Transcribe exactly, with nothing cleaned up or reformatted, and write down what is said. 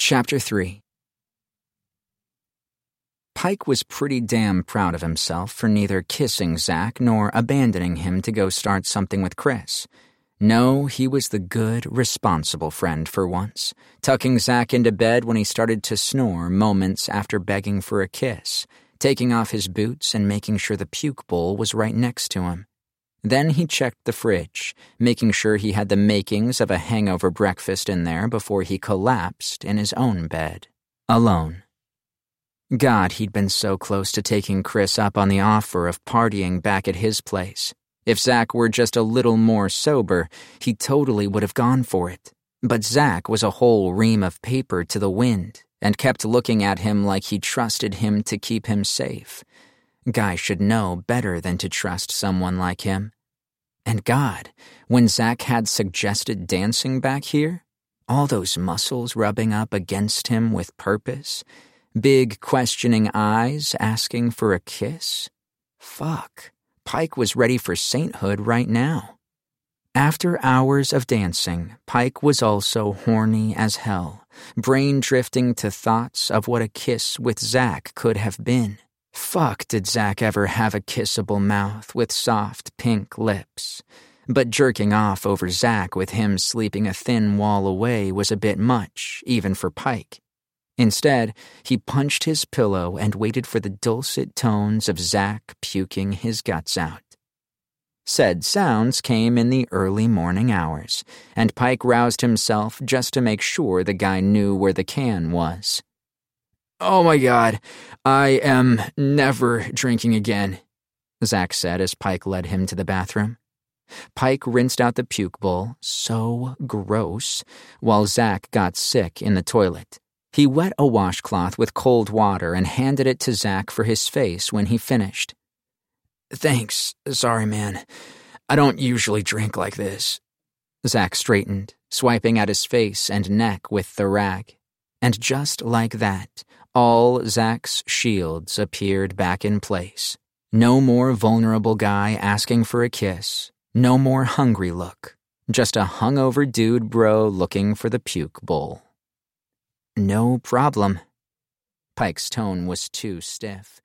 Chapter three. Pike was pretty damn proud of himself for neither kissing Zach nor abandoning him to go start something with Chris. No, he was the good, responsible friend for once, tucking Zach into bed when he started to snore moments after begging for a kiss, taking off his boots and making sure the puke bowl was right next to him. Then he checked the fridge, making sure he had the makings of a hangover breakfast in there before he collapsed in his own bed, alone. God, he'd been so close to taking Chris up on the offer of partying back at his place. If Zach were just a little more sober, he totally would have gone for it. But Zach was a whole ream of paper to the wind and kept looking at him like he trusted him to keep him safe. Guy should know better than to trust someone like him. And God, when Zach had suggested dancing back here, all those muscles rubbing up against him with purpose, big questioning eyes asking for a kiss, fuck, Pike was ready for sainthood right now. After hours of dancing, Pike was also horny as hell, brain drifting to thoughts of what a kiss with Zach could have been. Fuck, did Zach ever have a kissable mouth with soft pink lips. But jerking off over Zach with him sleeping a thin wall away was a bit much, even for Pike. Instead, he punched his pillow and waited for the dulcet tones of Zach puking his guts out. Said sounds came in the early morning hours, and Pike roused himself just to make sure the guy knew where the can was. "Oh my God, I am never drinking again," Zach said as Pike led him to the bathroom. Pike rinsed out the puke bowl, so gross, while Zach got sick in the toilet. He wet a washcloth with cold water and handed it to Zach for his face when he finished. "Thanks, sorry man, I don't usually drink like this." Zach straightened, swiping at his face and neck with the rag. And just like that, all Zach's shields appeared back in place. No more vulnerable guy asking for a kiss. No more hungry look. Just a hungover dude bro looking for the puke bowl. "No problem." Pike's tone was too stiff.